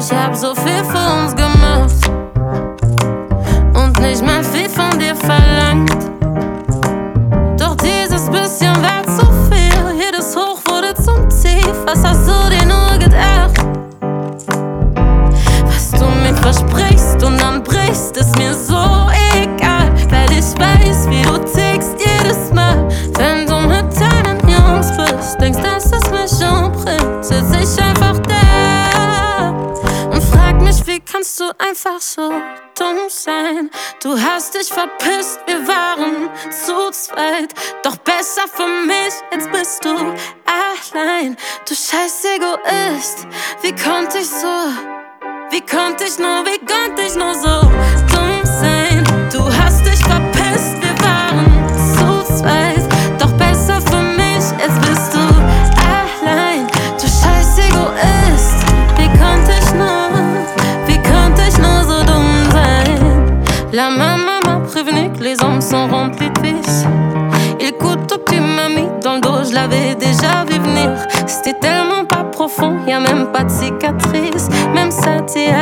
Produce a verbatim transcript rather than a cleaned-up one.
Ich hab so viel für uns gemacht und nicht mal viel von dir verlangt. Doch dieses bisschen war zu viel, jedes Hoch wurde zum Tief. Was hast du dir nur gedacht? Was du mir versprichst und dann brichst, ist mir so egal, weil ich weiß, wie du tickst jedes Mal. Wenn du mit deinen Jungs bist, denkst, dass es mich umbringt, sitz ich einfach da und frag mich, wie kannst du einfach so dumm sein? Du hast dich verpisst, wir waren zu zweit. Doch besser für mich, jetzt bist du allein. Du scheiß Egoist, wie konnte ich so, wie konnte ich nur, wie konnte ich nur so dumm sein? Du hast dich verpisst, wir waren zu zweit. Doch besser für mich, jetzt bist du allein. Du scheiß Egoist, wie konnte ich nur, wie konnte ich nur so dumm sein? La maman m'a prévenu que les hommes sont remplis de vices. Il écoute tout que tu m'as mis dans le dos, je l'avais déjà vu venir. C'était tellement pas profond, y'a même pas de cicatrice. Même ça t'y